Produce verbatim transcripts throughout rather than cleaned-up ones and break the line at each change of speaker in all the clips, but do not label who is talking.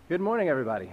Good morning, everybody.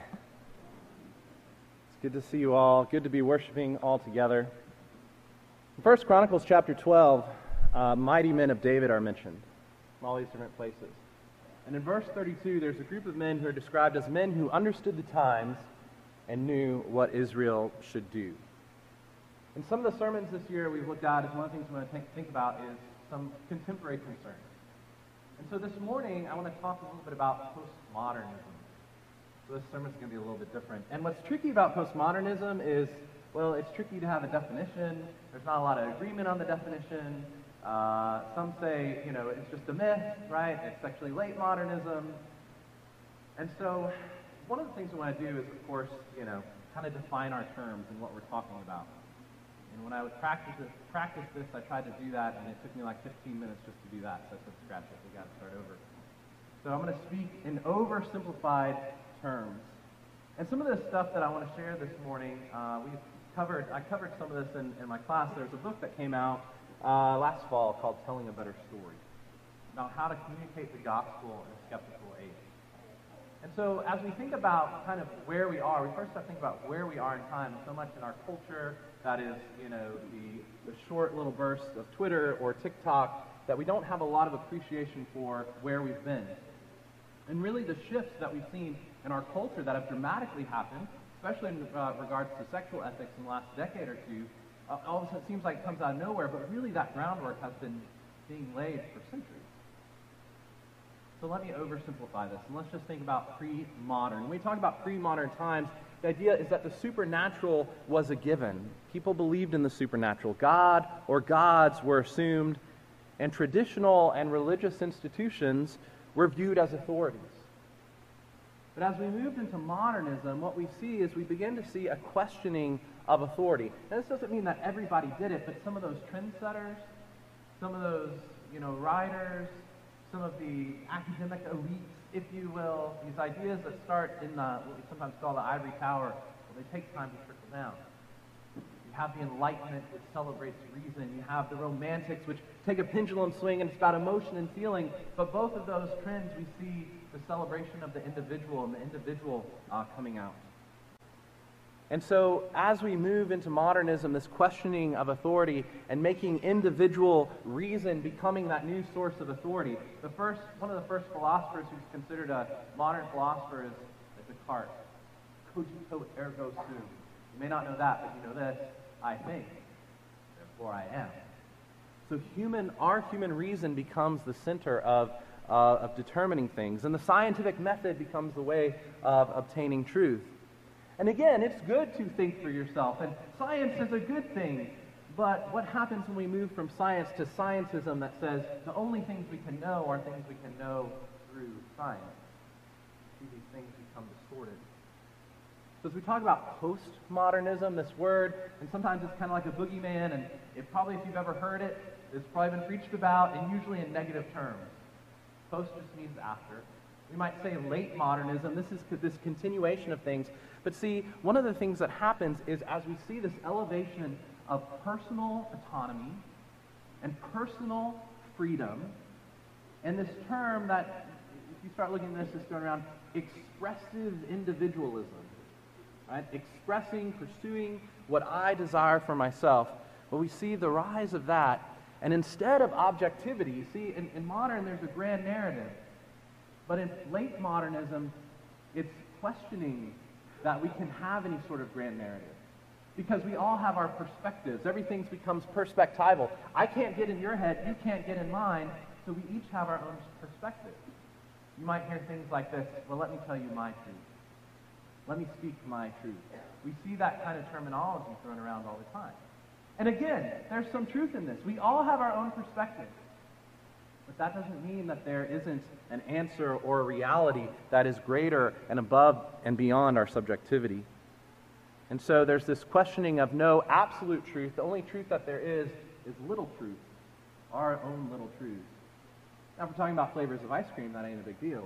It's good to see you all. Good to be worshiping all together. In First Chronicles chapter twelve, uh, mighty men of David are mentioned from all these different places. And in verse thirty-two, there's a group of men who are described as men who understood the times and knew what Israel should do. In some of the sermons this year we've looked at, is one of the things we want to think, think about is some contemporary concerns. And so this morning, I want to talk a little bit about postmodernism. So this sermon's going to be a little bit different. And what's tricky about postmodernism is, well, it's tricky to have a definition. There's not a lot of agreement on the definition. Uh, some say, you know, it's just a myth, right? It's actually late modernism. And so one of the things we want to do is, of course, you know, kind of define our terms and what we're talking about. And when I would practice this, practice this, I tried to do that, and it took me like fifteen minutes just to do that. So I said, scratch it, we got to start over. So I'm going to speak in oversimplified terms. And some of the stuff that I want to share this morning, uh, we've covered, I covered some of this in, in my class. There's a book that came out uh, last fall called Telling a Better Story, about how to communicate the gospel in a skeptical age. And so as we think about kind of where we are, we first have to think about where we are in time. So much in our culture, that is, you know, the, the short little bursts of Twitter or TikTok, that we don't have a lot of appreciation for where we've been. And really the shifts that we've seen in our culture that have dramatically happened, especially in uh, regards to sexual ethics in the last decade or two, uh, all of a sudden it seems like it comes out of nowhere, but really that groundwork has been being laid for centuries. So let me oversimplify this, and let's just think about pre-modern. When we talk about pre-modern times, the idea is that the supernatural was a given. People believed in the supernatural. God or gods were assumed, and traditional and religious institutions were viewed as authorities. But as we moved into modernism, what we see is we begin to see a questioning of authority. Now, this doesn't mean that everybody did it, but some of those trendsetters, some of those, you know, writers, some of the academic elites, if you will, these ideas that start in the, what we sometimes call the ivory tower, well, they take time to trickle down. You have the Enlightenment, which celebrates reason. You have the Romantics, which take a pendulum swing, and it's about emotion and feeling. But both of those trends, we see the celebration of the individual and the individual uh, coming out. And so as we move into modernism, this questioning of authority and making individual reason becoming that new source of authority, the first, one of the first philosophers who's considered a modern philosopher is, is Descartes. Cogito ergo sum. You may not know that, but you know this: I think, therefore I am. So human, our human reason becomes the center of, uh, of determining things, and the scientific method becomes the way of obtaining truth. And again, it's good to think for yourself, and science is a good thing, but what happens when we move from science to scientism that says the only things we can know are things we can know through science? See, these things become distorted. So as we talk about postmodernism, this word, and sometimes it's kind of like a boogeyman, and it probably, if you've ever heard it, it's probably been preached about, and usually in negative terms. Post just means after. We might say late modernism. This is this continuation of things. But see, one of the things that happens is as we see this elevation of personal autonomy and personal freedom, and this term that, if you start looking at this, is going around expressive individualism, right? Expressing, pursuing what I desire for myself. Well, we see the rise of that, and instead of objectivity, you see, in, in modern there's a grand narrative. But in late modernism, it's questioning that we can have any sort of grand narrative. Because we all have our perspectives. Everything becomes perspectival. I can't get in your head, you can't get in mine, so we each have our own perspective. You might hear things like this: well, let me tell you my truth. Let me speak my truth. We see that kind of terminology thrown around all the time. And again, there's some truth in this. We all have our own perspective. But that doesn't mean that there isn't an answer or a reality that is greater and above and beyond our subjectivity. And so there's this questioning of no absolute truth. The only truth that there is is little truth, our own little truths. Now, if we're talking about flavors of ice cream, that ain't a big deal.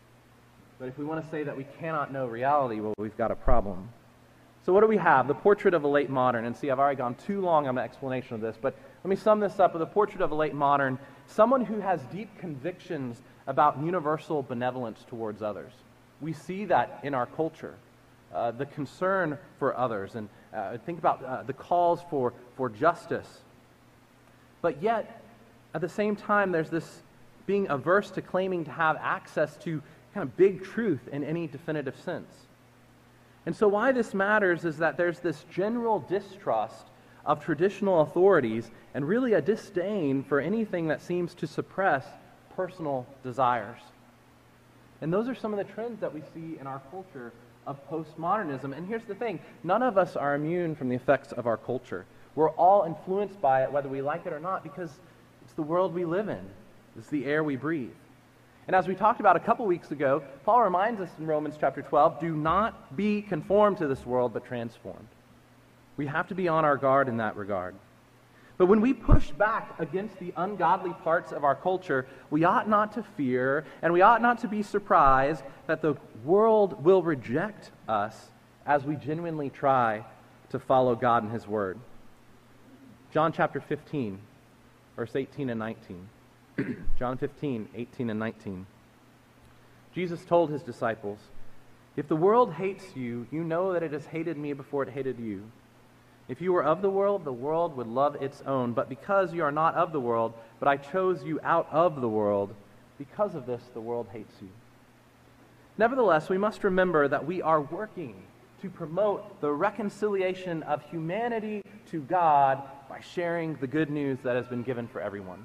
But if we want to say that we cannot know reality, well, we've got a problem. So what do we have? The portrait of a late modern. And see, I've already gone too long on the explanation of this, but let me sum this up with a portrait of a late modern, someone who has deep convictions about universal benevolence towards others. We see that in our culture, uh, the concern for others, and uh, think about uh, the calls for, for justice. But yet, at the same time, there's this being averse to claiming to have access to kind of big truth in any definitive sense. And so why this matters is that there's this general distrust of traditional authorities and really a disdain for anything that seems to suppress personal desires. And those are some of the trends that we see in our culture of postmodernism. And here's the thing, none of us are immune from the effects of our culture. We're all influenced by it, whether we like it or not, because it's the world we live in. It's the air we breathe. And as we talked about a couple weeks ago, Paul reminds us in Romans chapter twelve, do not be conformed to this world, but transformed. We have to be on our guard in that regard. But when we push back against the ungodly parts of our culture, we ought not to fear, and we ought not to be surprised that the world will reject us as we genuinely try to follow God and His Word. John chapter fifteen, verse eighteen and nineteen. John fifteen, eighteen and nineteen. Jesus told His disciples, "If the world hates you, you know that it has hated me before it hated you. If you were of the world, the world would love its own. But because you are not of the world, but I chose you out of the world, because of this the world hates you." Nevertheless, we must remember that we are working to promote the reconciliation of humanity to God by sharing the good news that has been given for everyone.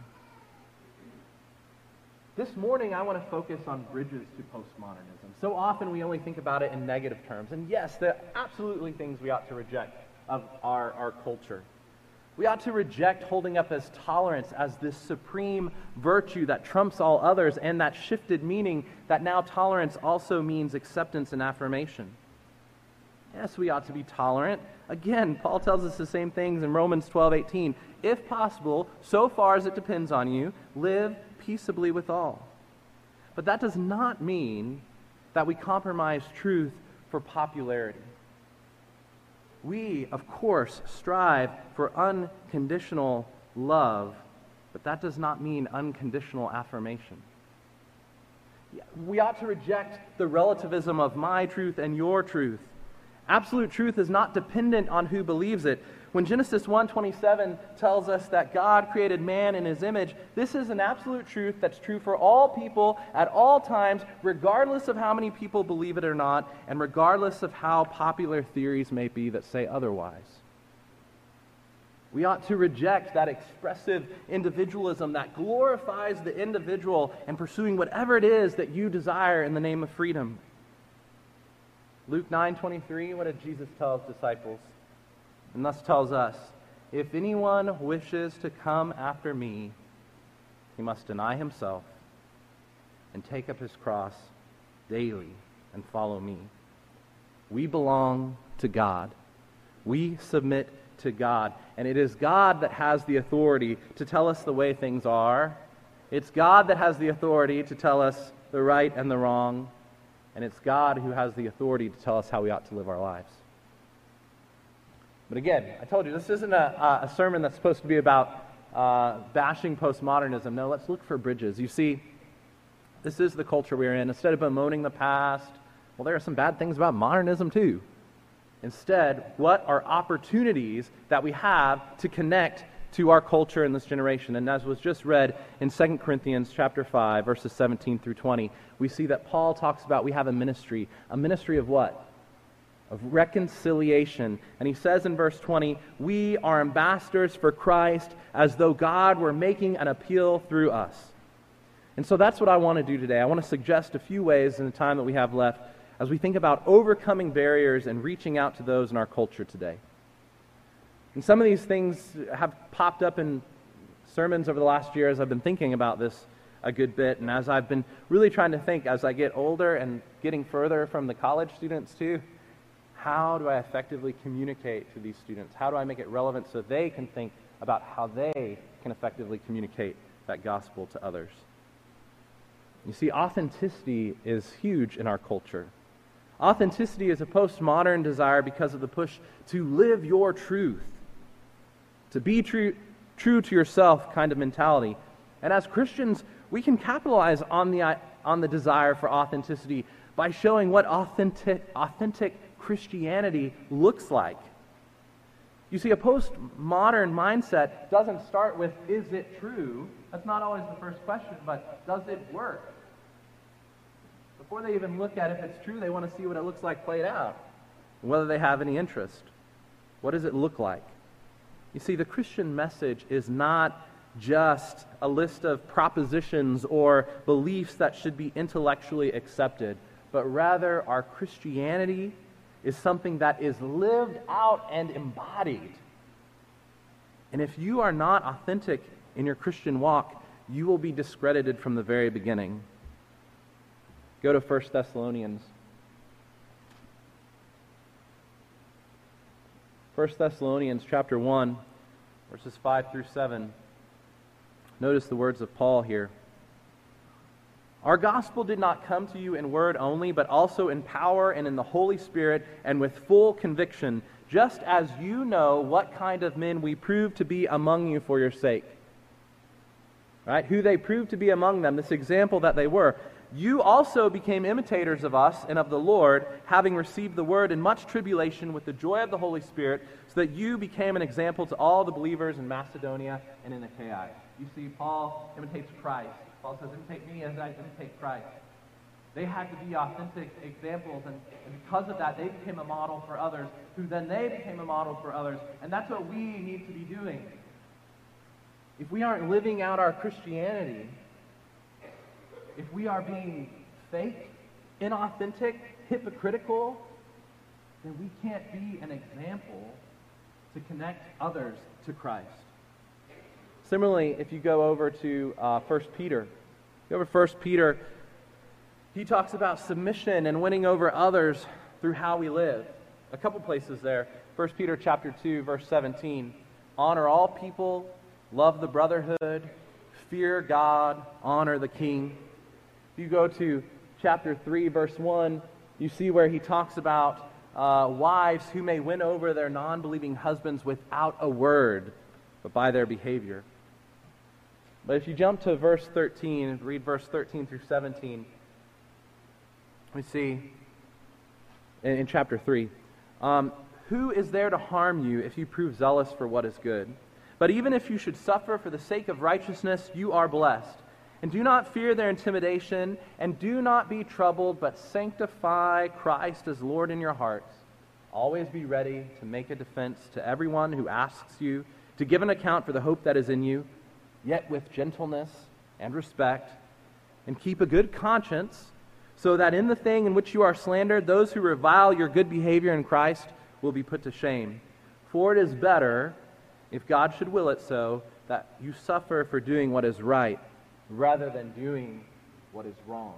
This morning, I want to focus on bridges to postmodernism. So often we only think about it in negative terms. And yes, there are absolutely things we ought to reject of our, our culture. We ought to reject holding up as tolerance as this supreme virtue that trumps all others, and that shifted meaning that now tolerance also means acceptance and affirmation. Yes, we ought to be tolerant. Again, Paul tells us the same things in Romans twelve eighteen. If possible, so far as it depends on you, live peaceably with all. But that does not mean that we compromise truth for popularity. We, of course, strive for unconditional love, but that does not mean unconditional affirmation. We ought to reject the relativism of my truth and your truth. Absolute truth is not dependent on who believes it. When Genesis one twenty-seven tells us that God created man in His image, this is an absolute truth that's true for all people at all times, regardless of how many people believe it or not, and regardless of how popular theories may be that say otherwise. We ought to reject that expressive individualism that glorifies the individual and pursuing whatever it is that you desire in the name of freedom. Luke nine twenty-three, what did Jesus tell His disciples? And thus tells us, if anyone wishes to come after me, he must deny himself and take up his cross daily and follow me. We belong to God. We submit to God. And it is God that has the authority to tell us the way things are. It's God that has the authority to tell us the right and the wrong. And it's God who has the authority to tell us how we ought to live our lives. But again, I told you, this isn't a, a sermon that's supposed to be about uh, bashing postmodernism. No, let's look for bridges. You see, this is the culture we're in. Instead of bemoaning the past, well, there are some bad things about modernism too. Instead, what are opportunities that we have to connect to our culture in this generation? And as was just read in Second Corinthians chapter five, verses seventeen through twenty, we see that Paul talks about we have a ministry. A ministry of what? Of reconciliation. And he says in verse twenty, we are ambassadors for Christ as though God were making an appeal through us. And so that's what I want to do today. I want to suggest a few ways in the time that we have left as we think about overcoming barriers and reaching out to those in our culture today. And some of these things have popped up in sermons over the last year as I've been thinking about this a good bit, and as I've been really trying to think as I get older and getting further from the college students too, how do I effectively communicate to these students? How do I make it relevant so they can think about how they can effectively communicate that gospel to others? You see, authenticity is huge in our culture. Authenticity is a postmodern desire because of the push to live your truth, to be true, true to yourself kind of mentality. And as Christians, we can capitalize on the on the desire for authenticity by showing what authentic, authentic Christianity looks like. You see, a postmodern mindset doesn't start with, is it true? That's not always the first question, but does it work? Before they even look at if it's true, they want to see what it looks like played out, and whether they have any interest. What does it look like? You see, the Christian message is not just a list of propositions or beliefs that should be intellectually accepted, but rather our Christianity is something that is lived out and embodied. And if you are not authentic in your Christian walk, you will be discredited from the very beginning. Go to First Thessalonians. First Thessalonians chapter one, verses five through seven. Notice the words of Paul here. Our gospel did not come to you in word only, but also in power and in the Holy Spirit and with full conviction, just as you know what kind of men we proved to be among you for your sake. Right? Who they proved to be among them, this example that they were. You also became imitators of us and of the Lord, having received the word in much tribulation with the joy of the Holy Spirit, so that you became an example to all the believers in Macedonia and in Achaia. You see, Paul imitates Christ. Paul says, imitate me as I imitate Christ. They had to be authentic examples, and, and because of that, they became a model for others, who then they became a model for others. And that's what we need to be doing. If we aren't living out our Christianity, if we are being fake, inauthentic, hypocritical, then we can't be an example to connect others to Christ. Similarly, if you go over to uh, First Peter, go over to First Peter, he talks about submission and winning over others through how we live. A couple places there. First Peter chapter two, verse seventeen. Honor all people, love the brotherhood, fear God, honor the king. If you go to chapter three, verse one, you see where he talks about uh, wives who may win over their non-believing husbands without a word, but by their behavior. But if you jump to verse thirteen and read verse thirteen through seventeen, we see in, in chapter three, um, who is there to harm you if you prove zealous for what is good? But even if you should suffer for the sake of righteousness, you are blessed. And do not fear their intimidation, and do not be troubled, but sanctify Christ as Lord in your hearts. Always be ready to make a defense to everyone who asks you, to give an account for the hope that is in you, yet with gentleness and respect, and keep a good conscience, so that in the thing in which you are slandered, those who revile your good behavior in Christ will be put to shame. For it is better, if God should will it so, that you suffer for doing what is right, rather than doing what is wrong.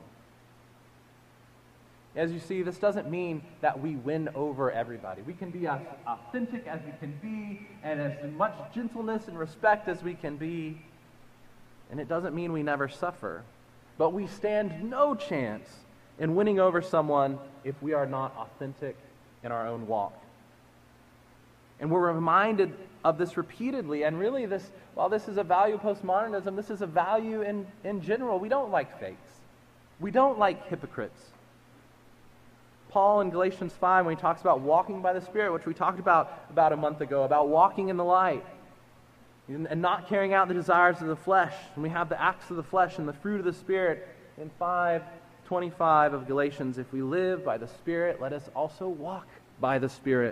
As you see, this doesn't mean that we win over everybody. We can be as authentic as we can be, and as much gentleness and respect as we can be, and it doesn't mean we never suffer. But we stand no chance in winning over someone if we are not authentic in our own walk. And we're reminded of this repeatedly, and really this, while this is a value of postmodernism, this is a value in, in general. We don't like fakes. We don't like hypocrites. Paul in Galatians five, when he talks about walking by the Spirit, which we talked about about a month ago, about walking in the light, and not carrying out the desires of the flesh. And we have the acts of the flesh and the fruit of the Spirit in five twenty-five of Galatians. If we live by the Spirit, let us also walk by the Spirit.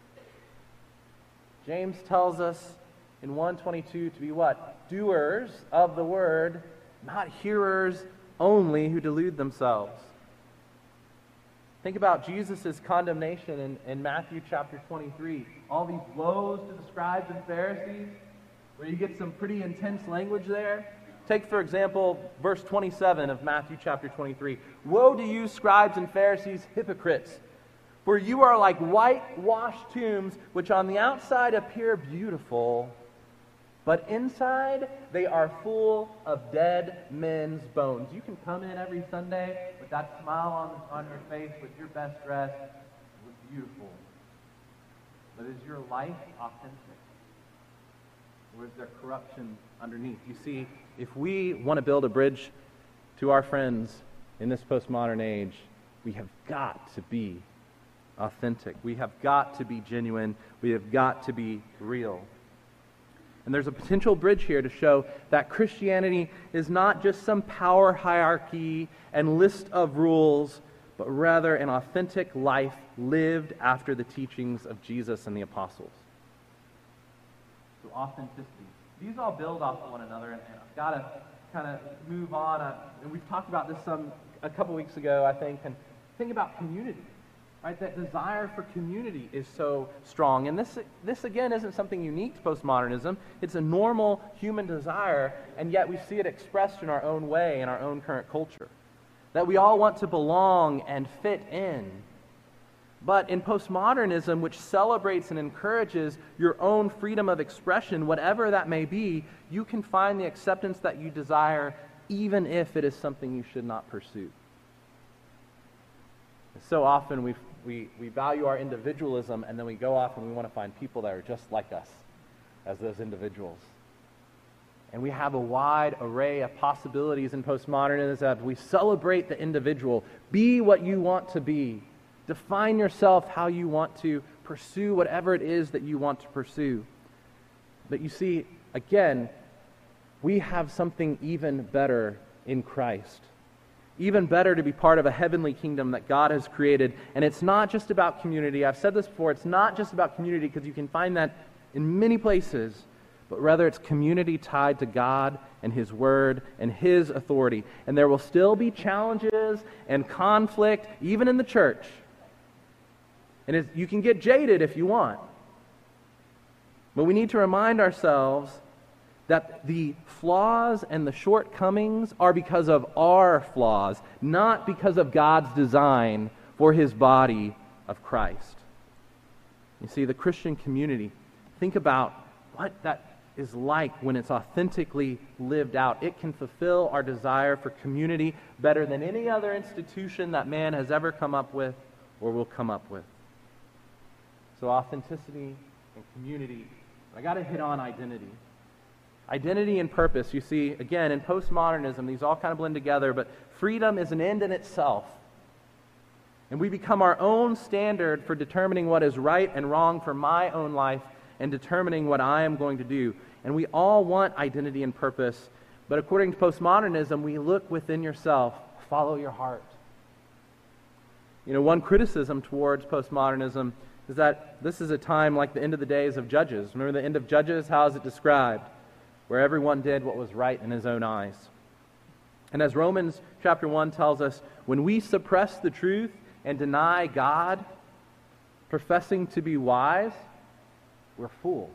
James tells us in one twenty-two to be what? Doers of the word, not hearers only who delude themselves. Think about Jesus' condemnation in, in Matthew chapter twenty-three. All these woes to the scribes and Pharisees, where you get some pretty intense language there. Take, for example, verse twenty-seven of Matthew chapter twenty-three. Woe to you, scribes and Pharisees, hypocrites! For you are like whitewashed tombs, which on the outside appear beautiful, but inside they are full of dead men's bones. You can come in every Sunday with that smile on, on your face, with your best dress. It looks beautiful. But is your life authentic? Or is there corruption underneath? You see, if we want to build a bridge to our friends in this postmodern age, we have got to be authentic. We have got to be genuine. We have got to be real. And there's a potential bridge here to show that Christianity is not just some power hierarchy and list of rules, but rather an authentic life lived after the teachings of Jesus and the apostles. So authenticity. These all build off of one another, and I've got to kind of move on. Uh, and we've talked about this some a couple weeks ago, I think, and think about community. Right, that desire for community is so strong. And this, this again, isn't something unique to postmodernism. It's a normal human desire, and yet we see it expressed in our own way in our own current culture. That we all want to belong and fit in. But in postmodernism, which celebrates and encourages your own freedom of expression, whatever that may be, you can find the acceptance that you desire, even if it is something you should not pursue. So often we we we value our individualism, and then we go off and we want to find people that are just like us as those individuals. And we have a wide array of possibilities in postmodernism as we celebrate the individual. Be what you want to be. Define yourself how you want to pursue whatever it is that you want to pursue. But you see, again, we have something even better in Christ. Even better to be part of a heavenly kingdom that God has created. And it's not just about community. I've said this before. It's not just about community, because you can find that in many places. But rather it's community tied to God and His Word and His authority. And there will still be challenges and conflict, even in the church. And it's, you can get jaded if you want. But we need to remind ourselves that the flaws and the shortcomings are because of our flaws, not because of God's design for His body of Christ. You see, the Christian community, think about what that is like when it's authentically lived out. It can fulfill our desire for community better than any other institution that man has ever come up with or will come up with. So authenticity and community. I got to hit on identity. Identity and purpose. You see, again, in postmodernism, these all kind of blend together, but freedom is an end in itself. And we become our own standard for determining what is right and wrong for my own life and determining what I am going to do. And we all want identity and purpose, but according to postmodernism, we look within yourself, follow your heart. You know, one criticism towards postmodernism is that this is a time like the end of the days of Judges. Remember the end of Judges? How is it described? Where everyone did what was right in his own eyes. And as Romans chapter one tells us, when we suppress the truth and deny God, professing to be wise, we're fools.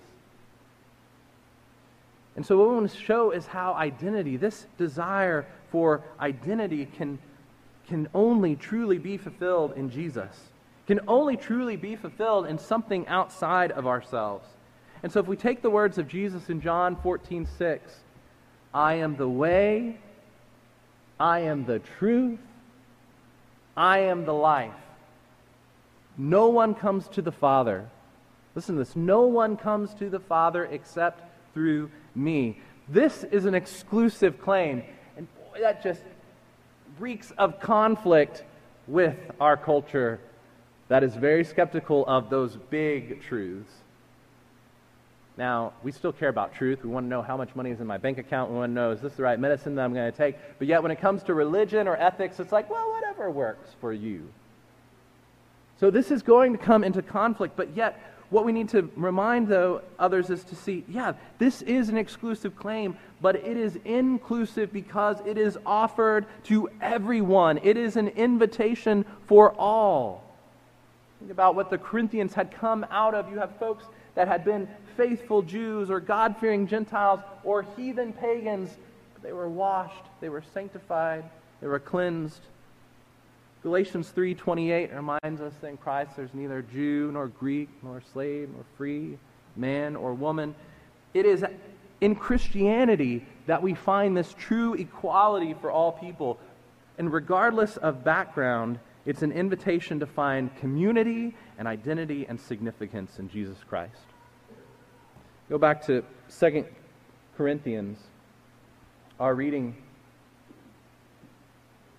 And so what we want to show is how identity, this desire for identity, can, can only truly be fulfilled in Jesus. Can only truly be fulfilled in something outside of ourselves. And so if we take the words of Jesus in John fourteen six, I am the way, I am the truth, I am the life. No one comes to the Father. Listen to this. No one comes to the Father except through me. This is an exclusive claim. And boy, that just reeks of conflict with our culture that is very skeptical of those big truths. Now, we still care about truth. We want to know how much money is in my bank account. We want to know, is this the right medicine that I'm going to take? But yet when it comes to religion or ethics, it's like, well, whatever works for you. So this is going to come into conflict, but yet what we need to remind, though, others is to see, yeah, this is an exclusive claim, but it is inclusive because it is offered to everyone. It is an invitation for all. Think about what the Corinthians had come out of. You have folks that had been faithful Jews or God-fearing Gentiles or heathen pagans. They were washed, they were sanctified, they were cleansed. Galatians three twenty-eight reminds us that in Christ there's neither Jew nor Greek nor slave nor free, man or woman. It is in Christianity that we find this true equality for all people. And regardless of background, it's an invitation to find community and identity and significance in Jesus Christ. Go back to Second Corinthians, our reading.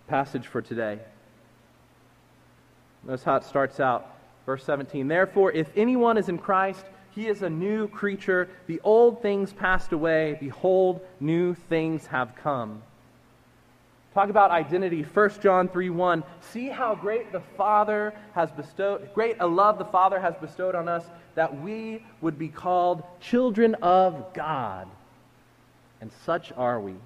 passage for today. Notice how it starts out. Verse seventeen, therefore, if anyone is in Christ, he is a new creature. The old things passed away. Behold, new things have come. Talk about identity. First John three one. See how great the Father has bestowed, great a love the Father has bestowed on us, that we would be called children of God. And such are we.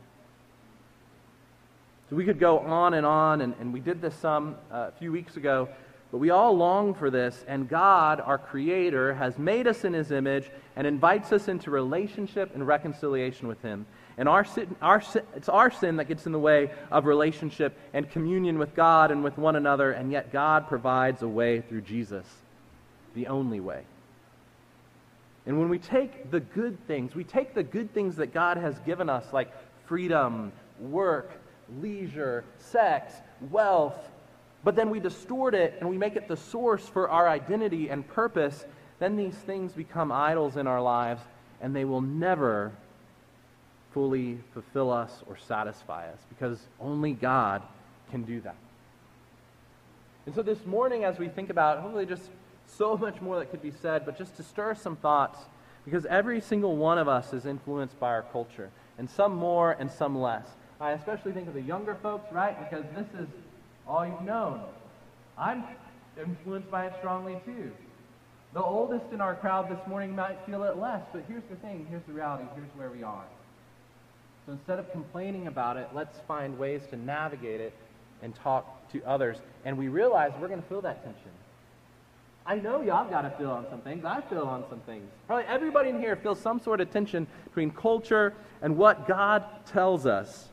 So we could go on and on, and, and we did this some uh, a few weeks ago, but we all long for this, and God, our Creator, has made us in His image and invites us into relationship and reconciliation with Him. And our sin, our sin, it's our sin that gets in the way of relationship and communion with God and with one another, and yet God provides a way through Jesus, the only way. And when we take the good things, we take the good things that God has given us, like freedom, work, leisure, sex, wealth, but then we distort it and we make it the source for our identity and purpose, then these things become idols in our lives, and they will never fully fulfill us or satisfy us, because only God can do that. And so this morning, as we think about, hopefully just so much more that could be said, but just to stir some thoughts, because every single one of us is influenced by our culture, and some more and some less. I especially think of the younger folks, right? Because this is all you've known. I'm influenced by it strongly too. The oldest in our crowd this morning might feel it less, but here's the thing, here's the reality, here's where we are. So instead of complaining about it, let's find ways to navigate it and talk to others. And we realize we're going to feel that tension. I know y'all got to feel on some things. I feel on some things. Probably everybody in here feels some sort of tension between culture and what God tells us.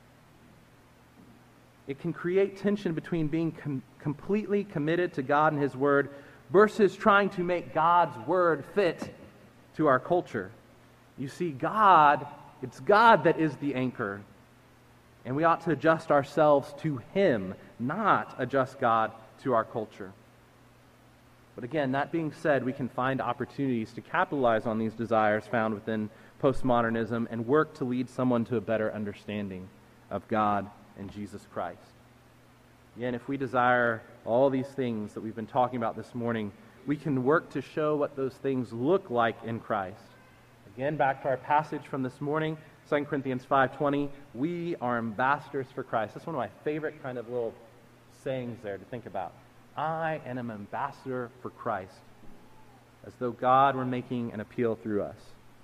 It can create tension between being com- completely committed to God and His Word versus trying to make God's Word fit to our culture. You see, God, it's God that is the anchor, and we ought to adjust ourselves to Him, not adjust God to our culture. But again, that being said, we can find opportunities to capitalize on these desires found within postmodernism and work to lead someone to a better understanding of God and Jesus Christ. Again, if we desire all these things that we've been talking about this morning, we can work to show what those things look like in Christ. Again, back to our passage from this morning, Second Corinthians five twenty, we are ambassadors for Christ. That's one of my favorite kind of little sayings there to think about. I am an ambassador for Christ, as though God were making an appeal through us.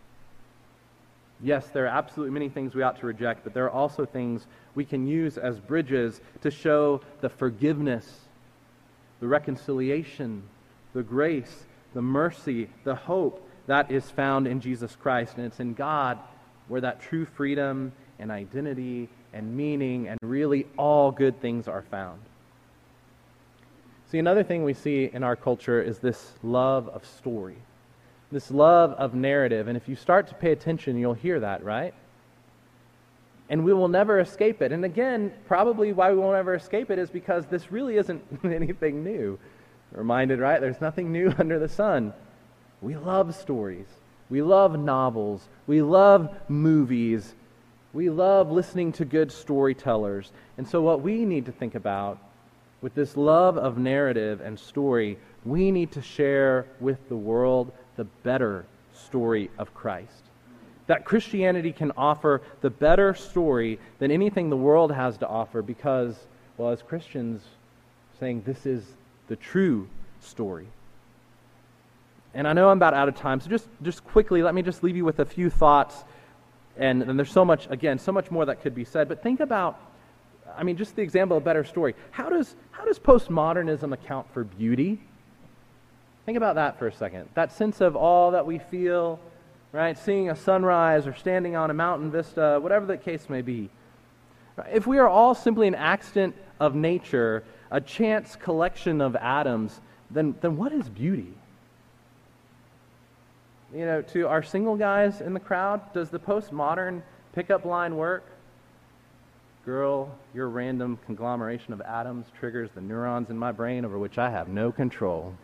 Yes, there are absolutely many things we ought to reject, but there are also things we can use as bridges to show the forgiveness, the reconciliation, the grace, the mercy, the hope that is found in Jesus Christ. And it's in God where that true freedom and identity and meaning and really all good things are found. See, another thing we see in our culture is this love of story, this love of narrative. And if you start to pay attention, you'll hear that, right? And we will never escape it. And again, probably why we won't ever escape it is because this really isn't anything new. Reminded, right? There's nothing new under the sun. We love stories. We love novels. We love movies. We love listening to good storytellers. And so what we need to think about with this love of narrative and story, we need to share with the world the better story of Christ. That Christianity can offer the better story than anything the world has to offer because, well, as Christians, saying this is the true story. And I know I'm about out of time, so just, just quickly, let me just leave you with a few thoughts. And, and there's so much, again, so much more that could be said. But think about, I mean, just the example of better story. How does, how does postmodernism account for beauty? Think about that for a second. That sense of all that we feel, right? Seeing a sunrise or standing on a mountain vista, whatever the case may be. If we are all simply an accident of nature, a chance collection of atoms, then, then what is beauty? You know, to our single guys in the crowd, does the postmodern pickup line work? Girl, your random conglomeration of atoms triggers the neurons in my brain over which I have no control.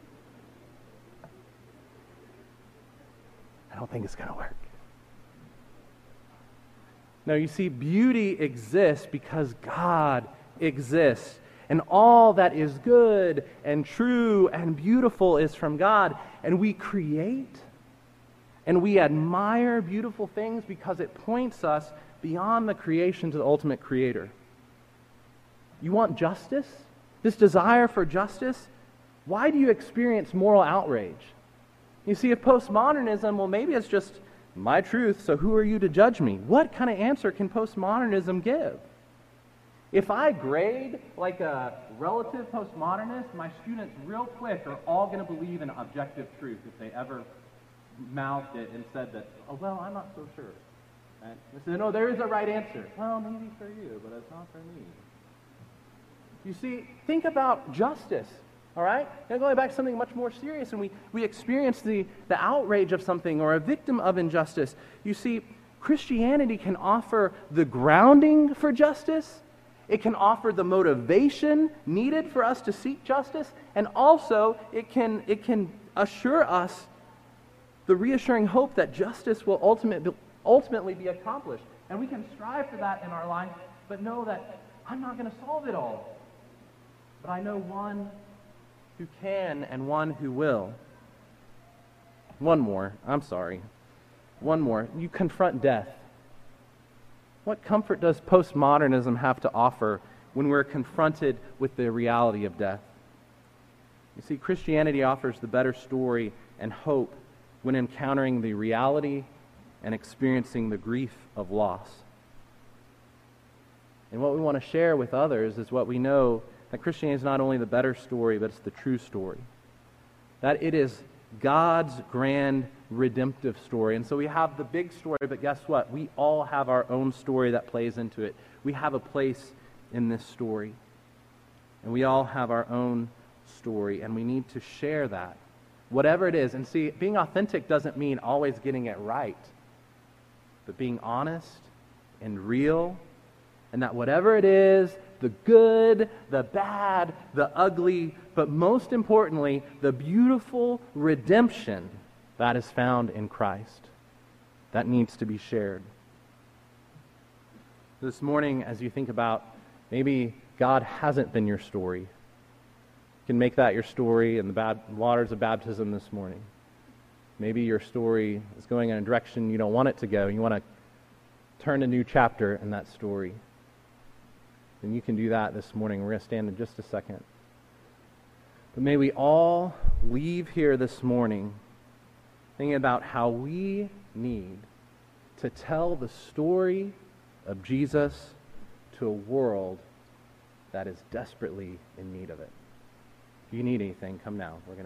I don't think it's going to work. No, you see, beauty exists because God exists, and all that is good and true and beautiful is from God, and we create and we admire beautiful things because it points us beyond the creation to the ultimate creator. You want justice? This desire for justice? Why do you experience moral outrage? You see, if postmodernism, well, maybe it's just my truth, so who are you to judge me? What kind of answer can postmodernism give? If I grade like a relative postmodernist, my students real quick are all going to believe in objective truth if they ever mouthed it and said that, oh, well, I'm not so sure. And they said, no, there is a right answer. Well, maybe for you, but it's not for me. You see, think about justice, all right? Now going back to something much more serious, and we, we experience the, the outrage of something or a victim of injustice. You see, Christianity can offer the grounding for justice. It can offer the motivation needed for us to seek justice, and also it can, it can assure us the reassuring hope that justice will ultimate, ultimately be accomplished. And we can strive for that in our life, but know that I'm not going to solve it all. But I know one who can and one who will. One more. I'm sorry. One more. You confront death. What comfort does postmodernism have to offer when we're confronted with the reality of death? You see, Christianity offers the better story and hope when encountering the reality and experiencing the grief of loss. And what we want to share with others is what we know, that Christianity is not only the better story, but it's the true story. That it is God's grand redemptive story. And so we have the big story, but guess what? We all have our own story that plays into it. We have a place in this story. And we all have our own story, and we need to share that. Whatever it is. And see, being authentic doesn't mean always getting it right, but being honest and real, and that whatever it is, the good, the bad, the ugly, but most importantly, the beautiful redemption that is found in Christ, that needs to be shared. This morning, as you think about maybe God hasn't been your story, you can make that your story in the bad waters of baptism this morning. Maybe your story is going in a direction you don't want it to go, and you want to turn a new chapter in that story. Then you can do that this morning. We're going to stand in just a second. But may we all leave here this morning thinking about how we need to tell the story of Jesus to a world that is desperately in need of it. If you need anything, come now. We're going to